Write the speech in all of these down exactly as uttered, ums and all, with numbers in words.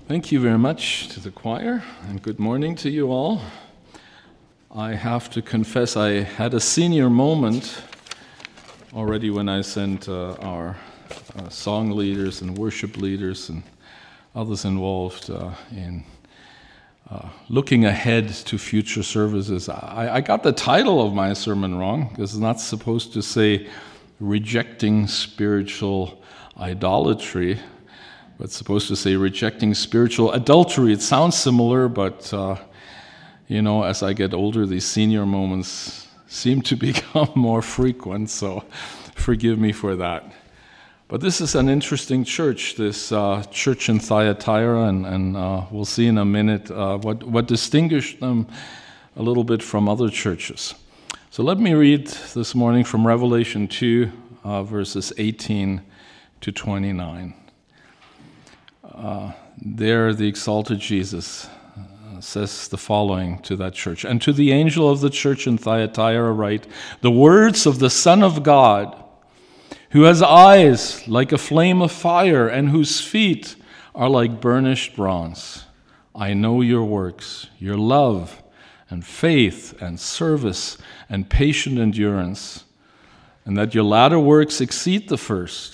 Thank you very much to the choir, and good morning to you all. I have to confess I had a senior moment already when I sent uh, our uh, song leaders and worship leaders and others involved uh, in uh, looking ahead to future services. I, I got the title of my sermon wrong, because it's not supposed to say rejecting spiritual idolatry. It's supposed to say rejecting spiritual adultery. It sounds similar, but, uh, you know, as I get older, these senior moments seem to become more frequent, so forgive me for that. But this is an interesting church, this uh, church in Thyatira, and, and uh, we'll see in a minute uh, what, what distinguished them a little bit from other churches. So let me read this morning from Revelation two, uh, verses eighteen to twenty-nine. Uh, there the exalted Jesus uh, says the following to that church. And to the angel of the church in Thyatira write, the words of the Son of God, who has eyes like a flame of fire and whose feet are like burnished bronze. I know your works, your love and faith and service and patient endurance, and that your latter works exceed the first.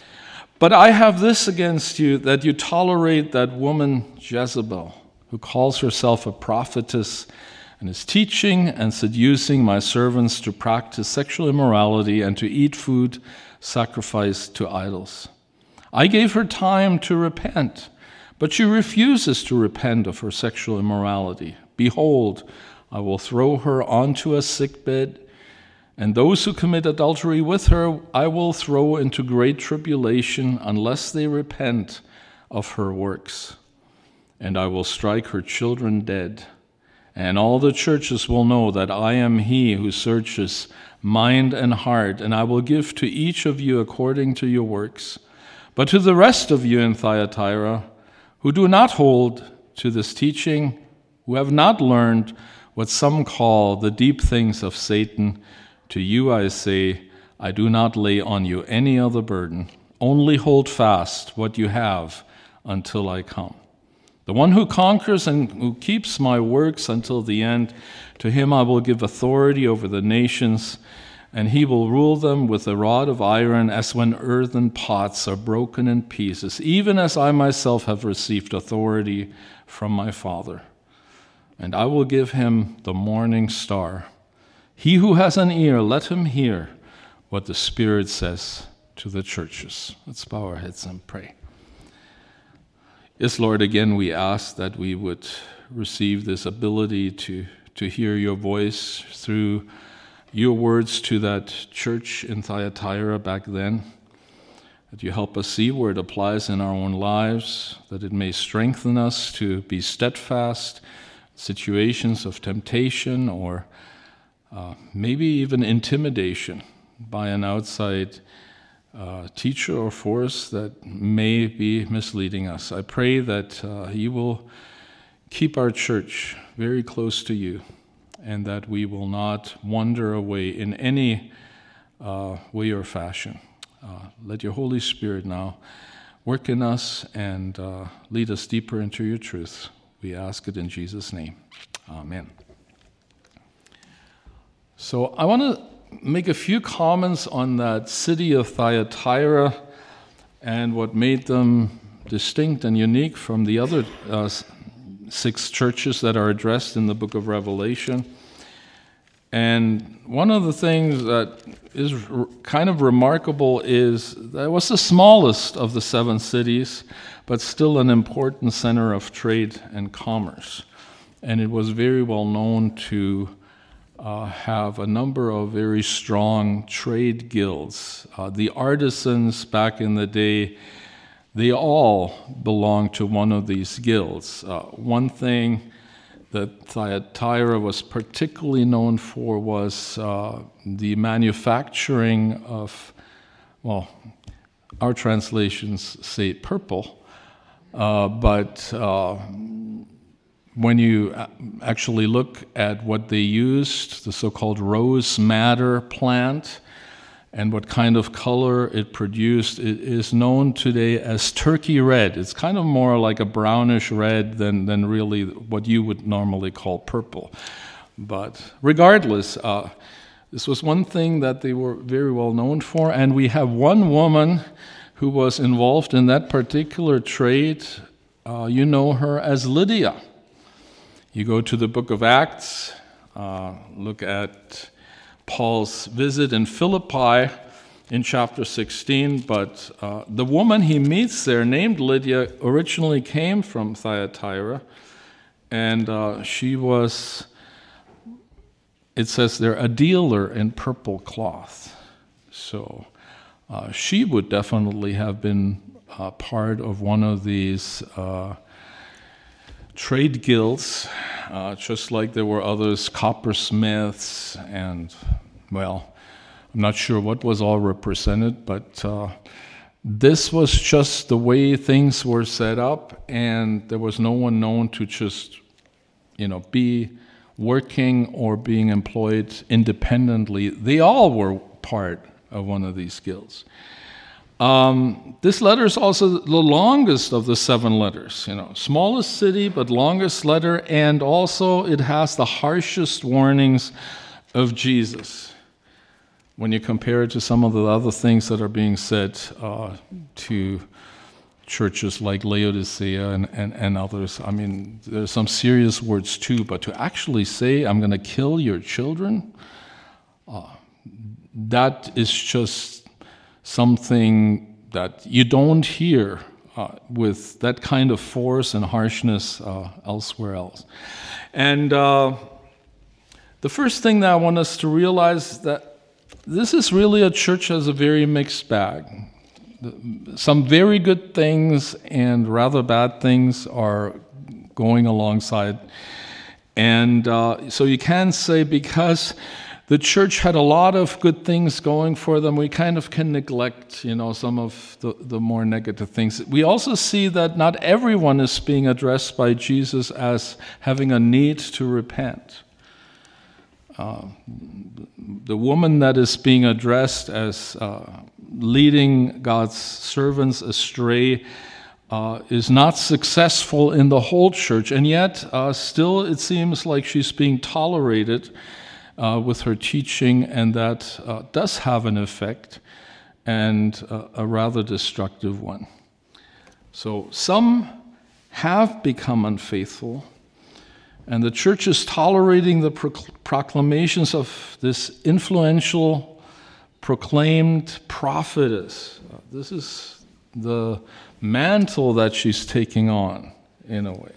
But I have this against you, that you tolerate that woman Jezebel, who calls herself a prophetess and is teaching and seducing my servants to practice sexual immorality and to eat food sacrificed to idols. I gave her time to repent, but she refuses to repent of her sexual immorality. Behold, I will throw her onto a sickbed, and those who commit adultery with her I will throw into great tribulation unless they repent of her works. And I will strike her children dead. And all the churches will know that I am he who searches mind and heart, and I will give to each of you according to your works. But to the rest of you in Thyatira, who do not hold to this teaching, who have not learned what some call the deep things of Satan, to you I say, I do not lay on you any other burden. Only hold fast what you have until I come. The one who conquers and who keeps my works until the end, to him I will give authority over the nations, and he will rule them with a rod of iron, as when earthen pots are broken in pieces, even as I myself have received authority from my Father. And I will give him the morning star. He who has an ear, let him hear what the Spirit says to the churches. Let's bow our heads and pray. Yes, Lord, again we ask that we would receive this ability to, to hear your voice through your words to that church in Thyatira back then, that you help us see where it applies in our own lives, that it may strengthen us to be steadfast in situations of temptation or Uh, maybe even intimidation by an outside uh, teacher or force that may be misleading us. I pray that uh, you will keep our church very close to you, and that we will not wander away in any uh, way or fashion. Uh, let your Holy Spirit now work in us and uh, lead us deeper into your truth. We ask it in Jesus' name. Amen. So I want to make a few comments on that city of Thyatira and what made them distinct and unique from the other uh, six churches that are addressed in the book of Revelation. And one of the things that is r- kind of remarkable is that it was the smallest of the seven cities, but still an important center of trade and commerce. And it was very well known to Uh, have a number of very strong trade guilds. Uh, the artisans back in the day, they all belonged to one of these guilds. Uh, one thing that Thyatira was particularly known for was uh, the manufacturing of, well, our translations say purple, uh, but uh, when you actually look at what they used, the so-called rose madder plant, and what kind of color it produced. It is known today as turkey red. It's kind of more like a brownish red than, than really what you would normally call purple. But regardless, uh, this was one thing that they were very well known for, and we have one woman who was involved in that particular trade. Uh, you know her as Lydia. You go to the book of Acts, uh, look at Paul's visit in Philippi in chapter sixteen, but uh, the woman he meets there, named Lydia, originally came from Thyatira, and uh, she was, it says there, a dealer in purple cloth. So uh, she would definitely have been uh, part of one of these uh, trade guilds, uh, just like there were others, coppersmiths, and, well, I'm not sure what was all represented, but uh, this was just the way things were set up, and there was no one known to just, you know, be working or being employed independently. They all were part of one of these guilds. Um, this letter is also the longest of the seven letters, you know, smallest city, but longest letter, and also it has the harshest warnings of Jesus when you compare it to some of the other things that are being said uh, to churches like Laodicea and, and, and others. I mean, there's some serious words too, but to actually say, I'm going to kill your children, uh, that is just something that you don't hear uh, with that kind of force and harshness uh, elsewhere else. And uh, the first thing that I want us to realize is that this is really a church that has a very mixed bag. Some very good things and rather bad things are going alongside. And uh, so you can say because the church had a lot of good things going for them, we kind of can neglect, you know, some of the, the more negative things. We also see that not everyone is being addressed by Jesus as having a need to repent. Uh, the woman that is being addressed as uh, leading God's servants astray uh, is not successful in the whole church, and yet uh, still it seems like she's being tolerated Uh, with her teaching, and that uh, does have an effect, and uh, a rather destructive one. So some have become unfaithful, and the church is tolerating the pro- proclamations of this influential, proclaimed prophetess. Uh, this is the mantle that she's taking on, in a way.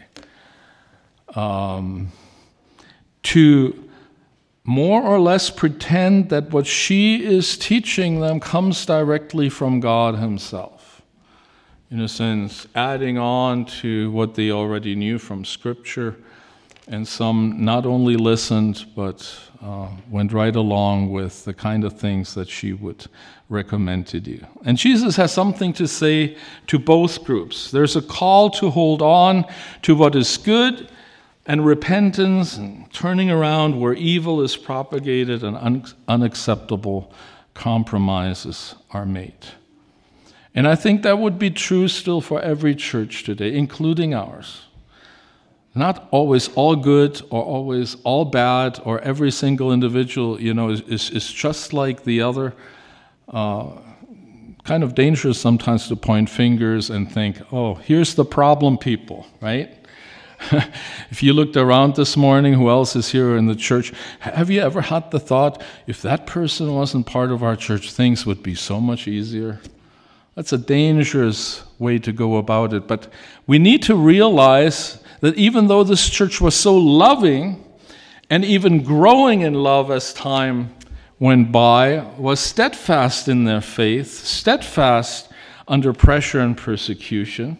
Um, to more or less pretend that what she is teaching them comes directly from God himself. In a sense, adding on to what they already knew from Scripture, and some not only listened, but uh, went right along with the kind of things that she would recommend to do. And Jesus has something to say to both groups. There's a call to hold on to what is good, and repentance and turning around where evil is propagated and un- unacceptable compromises are made. And I think that would be true still for every church today, including ours. Not always all good or always all bad, or every single individual, you know, is, is, is just like the other. Uh, kind of dangerous sometimes to point fingers and think, oh, here's the problem people, right? If you looked around this morning, who else is here in the church? Have you ever had the thought, if that person wasn't part of our church, things would be so much easier? That's a dangerous way to go about it. But we need to realize that even though this church was so loving, and even growing in love as time went by, was steadfast in their faith, steadfast under pressure and persecution,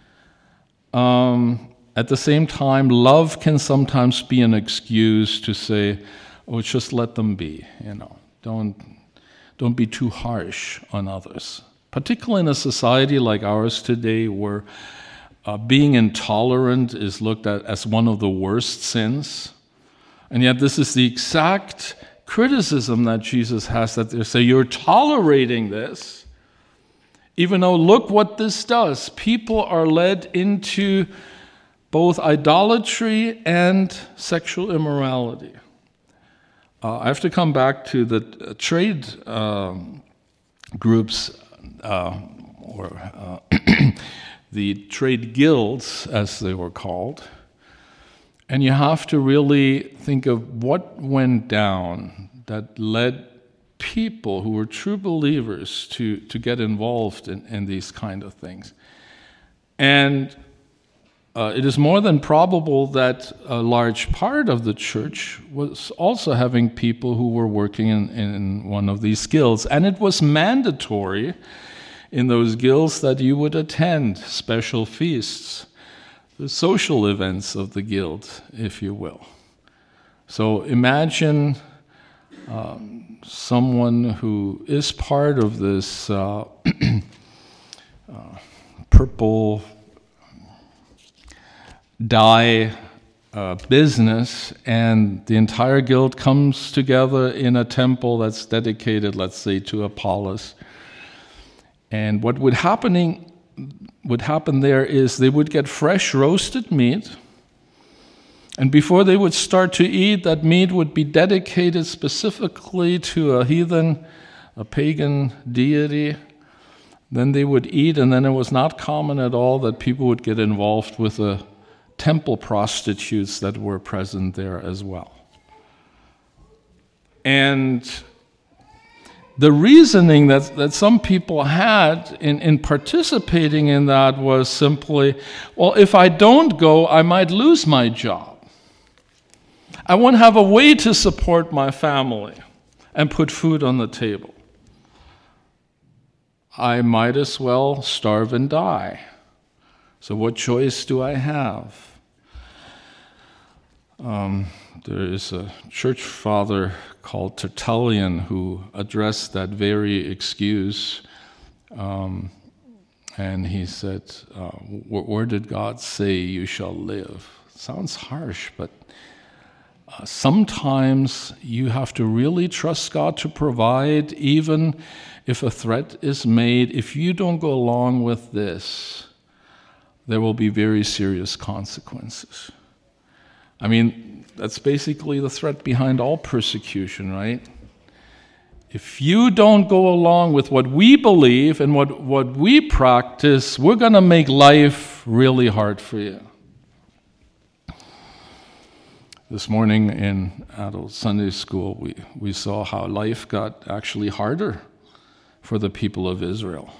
um, at the same time, love can sometimes be an excuse to say, oh, just let them be, you know. Don't, don't be too harsh on others. Particularly in a society like ours today, where uh, being intolerant is looked at as one of the worst sins. And yet this is the exact criticism that Jesus has, that they say, you're tolerating this, even though look what this does. People are led into both idolatry and sexual immorality. Uh, I have to come back to the uh, trade um, groups, uh, or uh, the trade guilds, as they were called. And you have to really think of what went down that led people who were true believers to, to get involved in, in these kind of things. And uh, it is more than probable that a large part of the church was also having people who were working in, in one of these guilds. And it was mandatory in those guilds that you would attend special feasts, the social events of the guild, if you will. So imagine um, someone who is part of this uh, uh, purple dye uh, business, and the entire guild comes together in a temple that's dedicated, let's say, to Apollos. And what would happening would happen there is they would get fresh roasted meat, and before they would start to eat, that meat would be dedicated specifically to a heathen, a pagan deity. Then they would eat, and then it was not common at all that people would get involved with the temple prostitutes that were present there as well. And the reasoning that, that some people had in, in participating in that was simply, well, if I don't go, I might lose my job. I won't have a way to support my family and put food on the table. I might as well starve and die. So what choice do I have? Um, there is a church father called Tertullian who addressed that very excuse, um, and he said, uh, where did God say you shall live? Sounds harsh, but uh, sometimes you have to really trust God to provide, even if a threat is made. If you don't go along with this, there will be very serious consequences. I mean, that's basically the threat behind all persecution, right? If you don't go along with what we believe and what, what we practice, we're going to make life really hard for you. This morning in adult Sunday school, we, we saw how life got actually harder for the people of Israel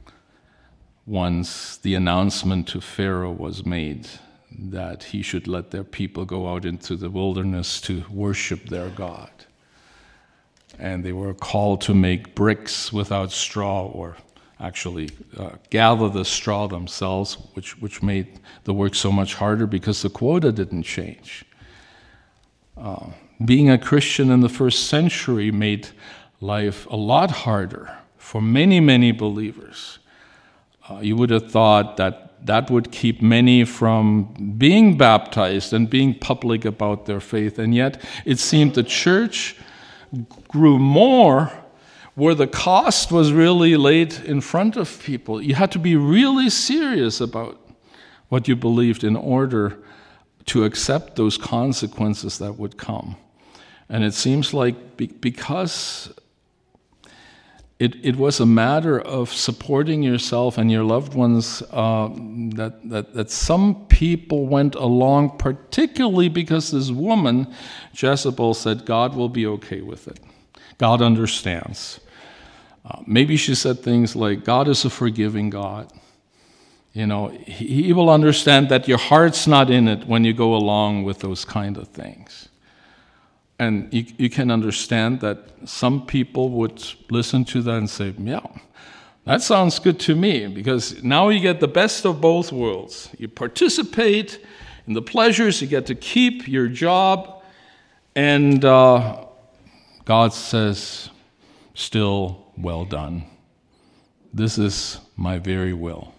once the announcement to Pharaoh was made that he should let their people go out into the wilderness to worship their God. And they were called to make bricks without straw, or actually uh, gather the straw themselves, which, which made the work so much harder because the quota didn't change. Uh, being a Christian in the first century made life a lot harder for many, many believers. Uh, you would have thought that that would keep many from being baptized and being public about their faith. And yet it seemed the church grew more where the cost was really laid in front of people. You had to be really serious about what you believed in order to accept those consequences that would come. And it seems like be- because It, it was a matter of supporting yourself and your loved ones, uh, that, that, that some people went along, particularly because this woman, Jezebel, said God will be okay with it. God understands. Uh, maybe she said things like, God is a forgiving God. You know, he, he will understand that your heart's not in it when you go along with those kind of things. And you, you can understand that some people would listen to that and say, yeah, that sounds good to me, because now you get the best of both worlds. You participate in the pleasures, you get to keep your job, and uh, God says, still well done. This is my very will.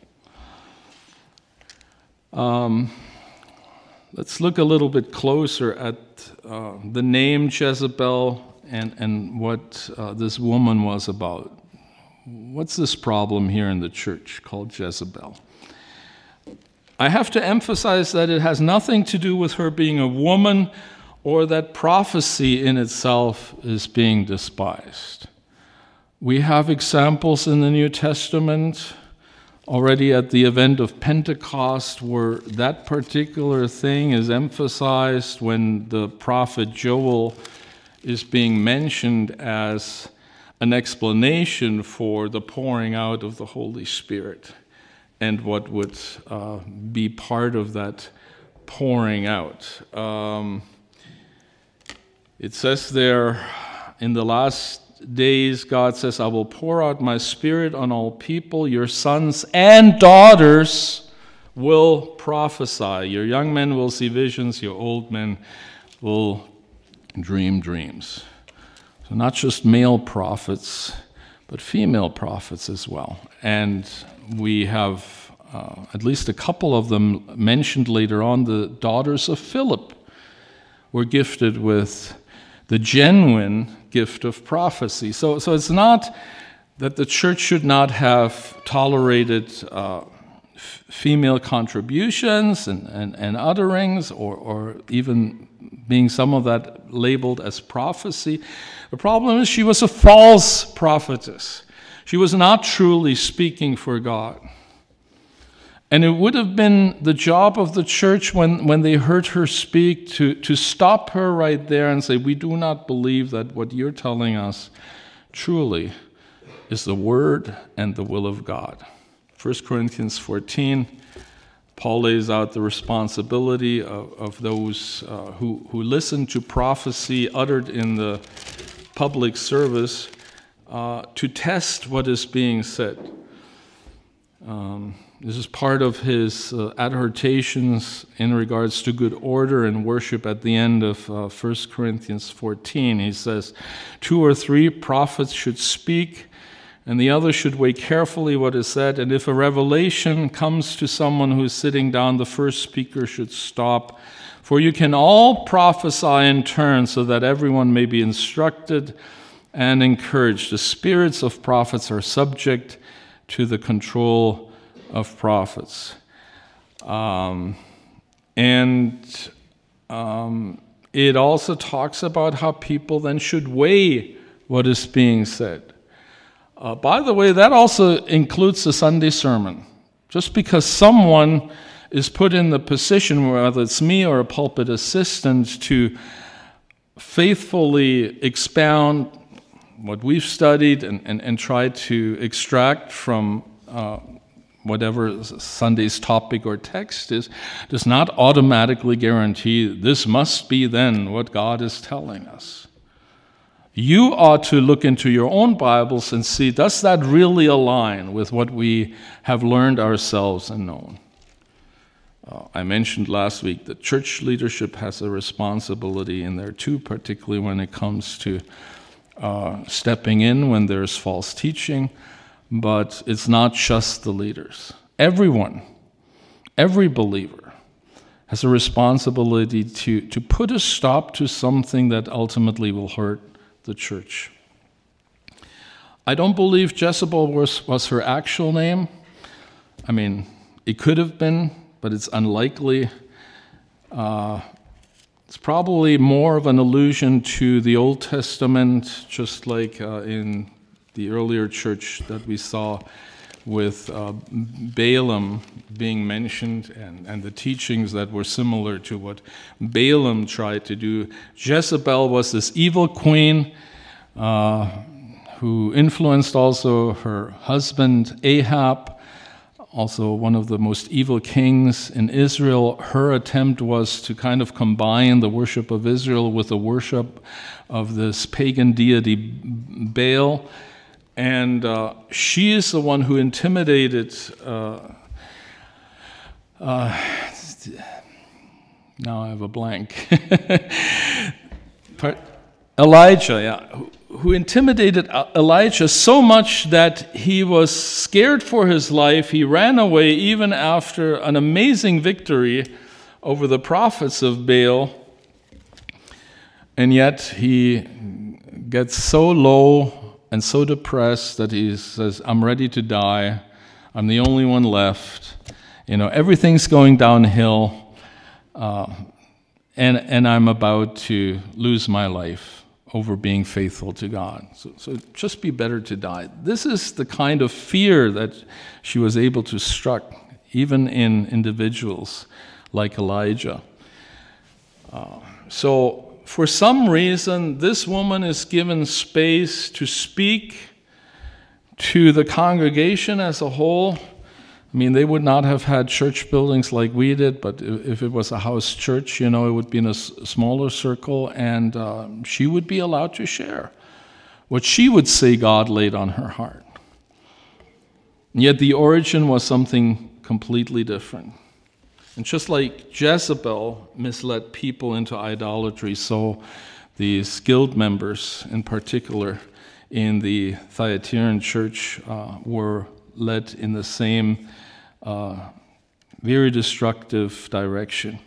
Um, let's look a little bit closer at Uh, the name Jezebel and, and what uh, this woman was about. What's this problem here in the church called Jezebel? I have to emphasize that it has nothing to do with her being a woman or that prophecy in itself is being despised. We have examples in the New Testament already at the event of Pentecost where that particular thing is emphasized when the prophet Joel is being mentioned as an explanation for the pouring out of the Holy Spirit and what would uh, be part of that pouring out. Um, it says there, in the last days, God says, I will pour out my Spirit on all people. Your sons and daughters will prophesy. Your young men will see visions. Your old men will dream dreams. So not just male prophets, but female prophets as well. And we have uh, at least a couple of them mentioned later on. The daughters of Philip were gifted with the genuine gift of prophecy. So, so it's not that the church should not have tolerated uh, f- female contributions and, and, and utterings, or, or even being some of that labeled as prophecy. The problem is she was a false prophetess. She was not truly speaking for God. And it would have been the job of the church when, when they heard her speak to, to stop her right there and say, we do not believe that what you're telling us truly is the word and the will of God. First Corinthians fourteen, Paul lays out the responsibility of, of those uh, who, who listen to prophecy uttered in the public service uh, to test what is being said. Um, This is part of his uh, adhortations in regards to good order and worship at the end of uh, First Corinthians fourteen. He says, two or three prophets should speak, and the others should weigh carefully what is said. And if a revelation comes to someone who is sitting down, the first speaker should stop. For you can all prophesy in turn, so that everyone may be instructed and encouraged. The spirits of prophets are subject to the control of prophets. Um, and um, it also talks about how people then should weigh what is being said. Uh, by the way, that also includes the Sunday sermon. Just because someone is put in the position, whether it's me or a pulpit assistant, to faithfully expound what we've studied and, and, and try to extract from uh, whatever Sunday's topic or text is, does not automatically guarantee this must be then what God is telling us. You ought to look into your own Bibles and see, does that really align with what we have learned ourselves and known? Uh, I mentioned last week that church leadership has a responsibility in there too, particularly when it comes to uh, stepping in when there's false teaching. But it's not just the leaders. Everyone, every believer has a responsibility to, to put a stop to something that ultimately will hurt the church. I don't believe Jezebel was, was her actual name. I mean, it could have been, but it's unlikely. Uh, it's probably more of an allusion to the Old Testament, just like uh, in the earlier church that we saw with uh, Balaam being mentioned, and, and the teachings that were similar to what Balaam tried to do. Jezebel was this evil queen uh, who influenced also her husband Ahab, also one of the most evil kings in Israel. Her attempt was to kind of combine the worship of Israel with the worship of this pagan deity Baal. And uh, she is the one who intimidated, uh, uh, now I have a blank, Elijah, yeah, who, who intimidated Elijah so much that he was scared for his life. He ran away even after an amazing victory over the prophets of Baal. And yet he gets so low and so depressed that he says, I'm ready to die. I'm the only one left. You know, everything's going downhill. Uh, and, and I'm about to lose my life over being faithful to God. So, so it'd just be better to die. This is the kind of fear that she was able to strike, even in individuals like Elijah. Uh, so for some reason, this woman is given space to speak to the congregation as a whole. I mean, they would not have had church buildings like we did, but if it was a house church, you know, it would be in a smaller circle, and uh, she would be allowed to share what she would say God laid on her heart. And yet the origin was something completely different. And just like Jezebel misled people into idolatry, so these guild members in particular in the Thyatiran church uh, were led in the same uh, very destructive direction.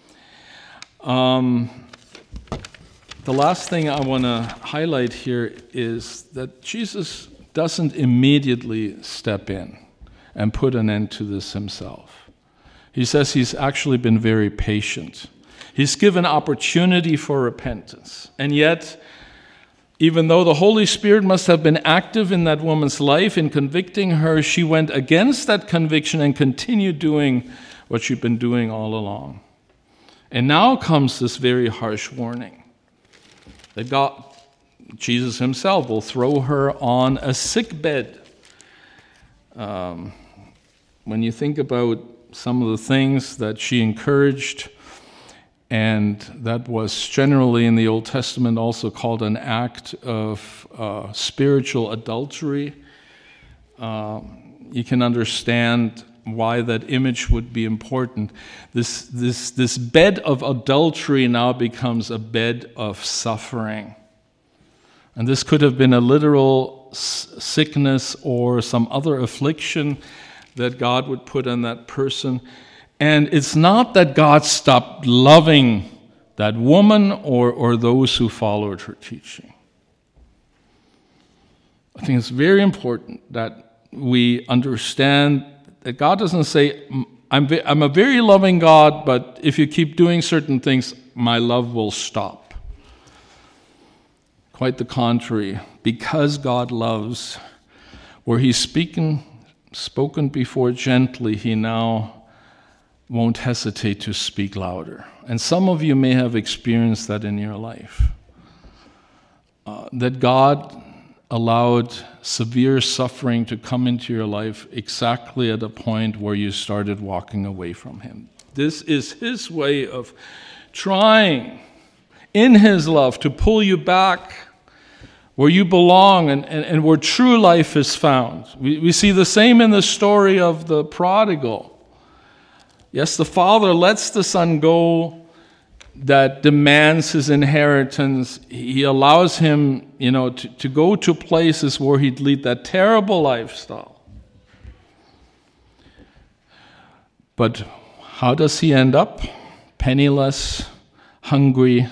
Um, the last thing I want to highlight here is that Jesus doesn't immediately step in and put an end to this himself. He says he's actually been very patient. He's given opportunity for repentance. And yet, even though the Holy Spirit must have been active in that woman's life in convicting her, she went against that conviction and continued doing what she'd been doing all along. And now comes this very harsh warning that God, Jesus himself, will throw her on a sick bed. Um, when you think about some of the things that she encouraged, and that was generally in the Old Testament also called an act of uh, spiritual adultery, uh, you can understand why that image would be important. This, this, this bed of adultery now becomes a bed of suffering. And this could have been a literal s- sickness or some other affliction that God would put on that person. And it's not that God stopped loving that woman or, or those who followed her teaching. I think it's very important that we understand that God doesn't say, I'm, I'm a very loving God, but if you keep doing certain things, my love will stop. Quite the contrary. Because God loves, where he's speaking spoken before gently, he now won't hesitate to speak louder. And some of you may have experienced that in your life. Uh, that God allowed severe suffering to come into your life exactly at a point where you started walking away from him. This is his way of trying, in his love, to pull you back where you belong and, and, and where true life is found. We, we see the same in the story of the prodigal. Yes, the father lets the son go that demands his inheritance. He allows him, you know, to, to go to places where he'd lead that terrible lifestyle. But how does he end up? Penniless, hungry,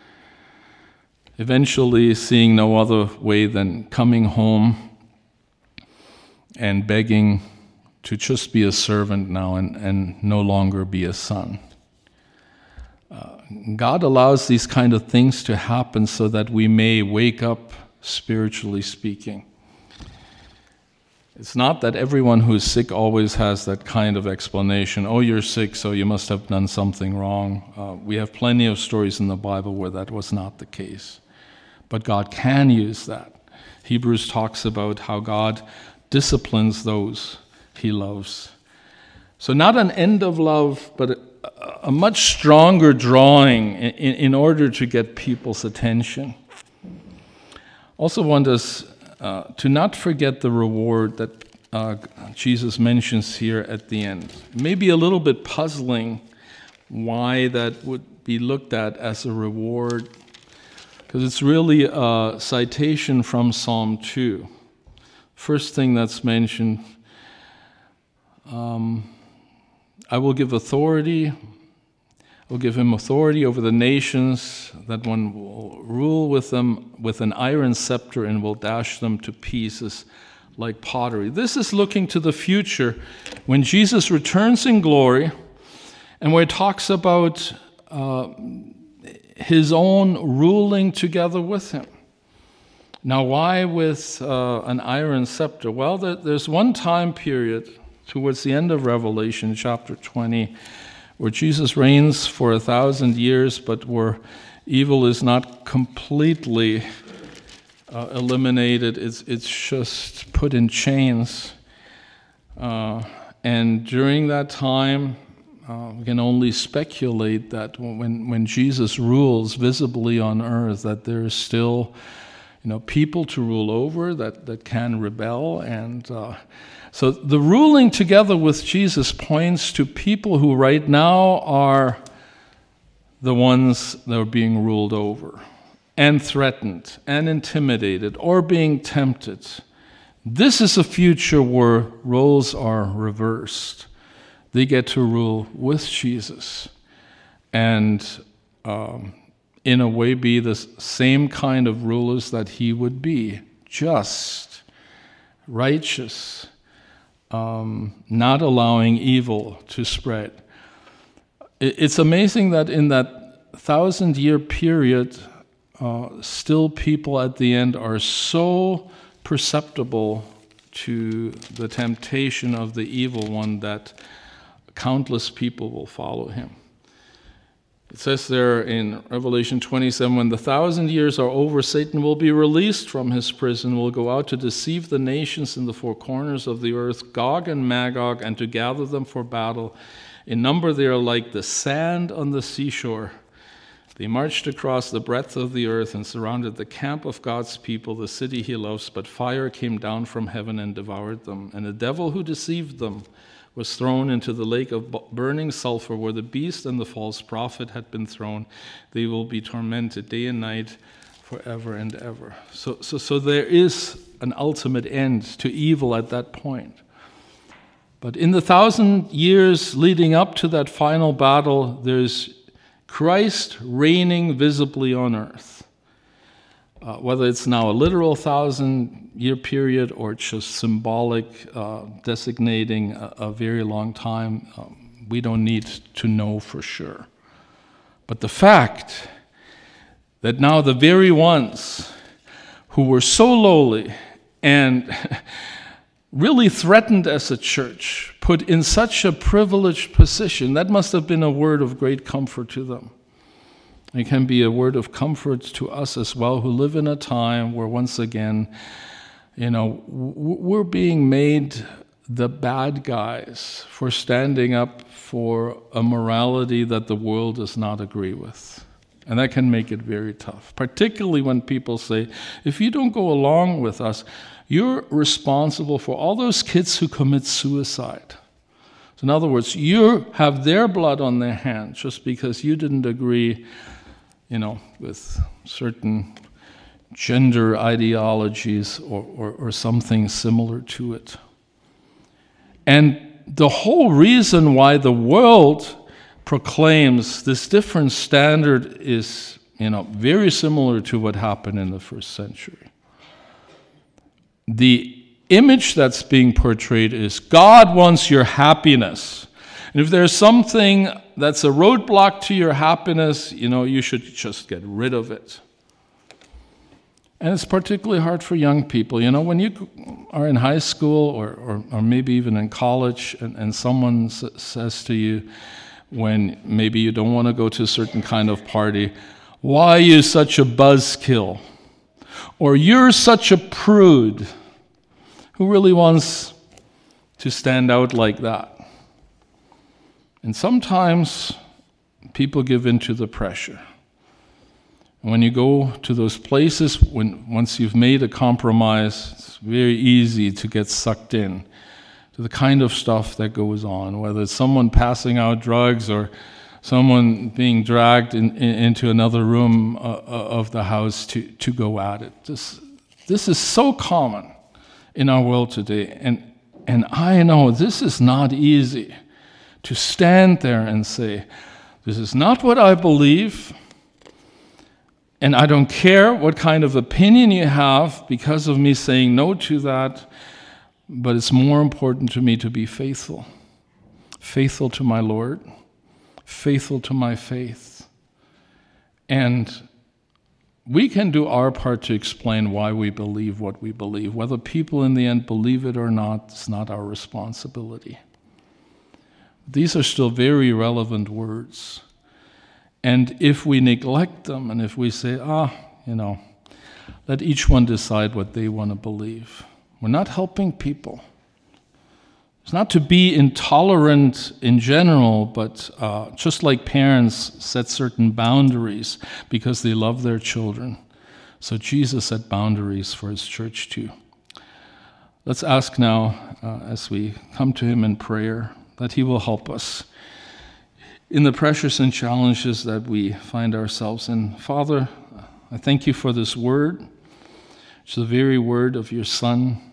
eventually seeing no other way than coming home and begging to just be a servant now and, and no longer be a son. Uh, God allows these kind of things to happen so that we may wake up, spiritually speaking. It's not that everyone who's sick always has that kind of explanation. Oh, you're sick, so you must have done something wrong. Uh, we have plenty of stories in the Bible where that was not the case. But God can use that. Hebrews talks about how God disciplines those he loves. So not an end of love, but a, a much stronger drawing in, in order to get people's attention. Also want us uh, to not forget the reward that uh, Jesus mentions here at the end. Maybe a little bit puzzling why that would be looked at as a reward, because it's really a citation from Psalm two. First thing that's mentioned, um, I will give authority, will give him authority over the nations, that one will rule with them with an iron scepter and will dash them to pieces like pottery. This is looking to the future when Jesus returns in glory, and where it talks about uh, his own ruling together with him. Now, why with uh, an iron scepter? Well, there, there's one time period towards the end of Revelation chapter twenty where Jesus reigns for a thousand years, but where evil is not completely uh, eliminated. It's, it's just put in chains. Uh, and during that time, uh, we can only speculate that when, when Jesus rules visibly on earth, that there is still you know, people to rule over that, that can rebel. And uh, so the ruling together with Jesus points to people who right now are the ones that are being ruled over and threatened and intimidated or being tempted. This is a future where roles are reversed. They get to rule with Jesus and um, in a way be the same kind of rulers that he would be, just, righteous, um, not allowing evil to spread. It's amazing that in that thousand-year period, uh, still people at the end are so perceptible to the temptation of the evil one that countless people will follow him. It says there in Revelation twenty-seven, when the thousand years are over, Satan will be released from his prison, will go out to deceive the nations in the four corners of the earth, Gog and Magog, and to gather them for battle. In number they are like the sand on the seashore. They marched across the breadth of the earth and surrounded the camp of God's people, the city he loves, but fire came down from heaven and devoured them. And the devil who deceived them was thrown into the lake of burning sulfur, where the beast and the false prophet had been thrown. They will be tormented day and night forever and ever. So, so, so there is an ultimate end to evil at that point. But in the thousand years leading up to that final battle, there's Christ reigning visibly on earth. Uh, whether it's now a literal thousand-year period or just symbolic, uh, designating a, a very long time, um, we don't need to know for sure. But the fact that now the very ones who were so lowly and really threatened as a church, put in such a privileged position, that must have been a word of great comfort to them. It can be a word of comfort to us as well, who live in a time where, once again, you know, we're being made the bad guys for standing up for a morality that the world does not agree with. And that can make it very tough, particularly when people say, if you don't go along with us, you're responsible for all those kids who commit suicide. So in other words, you have their blood on their hands just because you didn't agree, you know, with certain gender ideologies or, or, or something similar to it. And the whole reason why the world proclaims this different standard is, you know, very similar to what happened in the first century. The image that's being portrayed is God wants your happiness. And if there's something that's a roadblock to your happiness, you know, you should just get rid of it. And it's particularly hard for young people. You know, when you are in high school or, or, or maybe even in college and, and someone s- says to you, when maybe you don't want to go to a certain kind of party, why are you such a buzzkill? Or you're such a prude. Who really wants to stand out like that? And sometimes people give in to the pressure. And when you go to those places, when once you've made a compromise, it's very easy to get sucked in to the kind of stuff that goes on, whether it's someone passing out drugs or someone being dragged in, in, into another room uh, of the house to, to go at it. This, this is so common in our world today. And, and I know this is not easy to stand there and say, This is not what I believe, and I don't care what kind of opinion you have because of me saying no to that, but it's more important to me to be faithful. Faithful to my Lord, faithful to my faith. And we can do our part to explain why we believe what we believe. Whether people in the end believe it or not, it's not our responsibility. These are still very relevant words. And if we neglect them, and if we say, ah, you know, let each one decide what they want to believe, we're not helping people. It's not to be intolerant in general, but uh, just like parents set certain boundaries because they love their children. So Jesus set boundaries for his church too. Let's ask now, uh, as we come to him in prayer, that he will help us in the pressures and challenges that we find ourselves in. Father, I thank you for this word. It's the very word of your Son,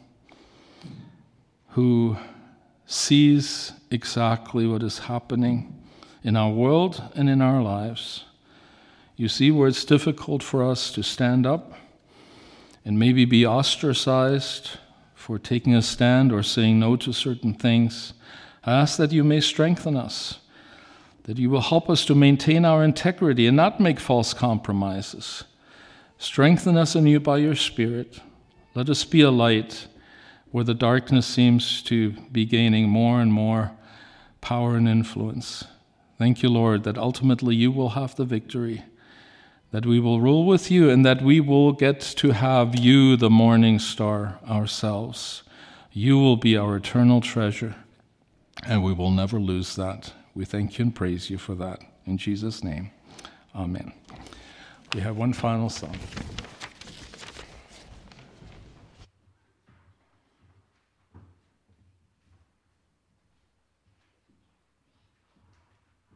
who sees exactly what is happening in our world and in our lives. You see where it's difficult for us to stand up and maybe be ostracized for taking a stand or saying no to certain things. I ask that you may strengthen us, that you will help us to maintain our integrity and not make false compromises. Strengthen us in you by your Spirit. Let us be a light where the darkness seems to be gaining more and more power and influence. Thank you, Lord, that ultimately you will have the victory, that we will rule with you, and that we will get to have you, the morning star, ourselves. You will be our eternal treasure, and we will never lose that. We thank you and praise you for that. In Jesus' name, amen. We have one final song.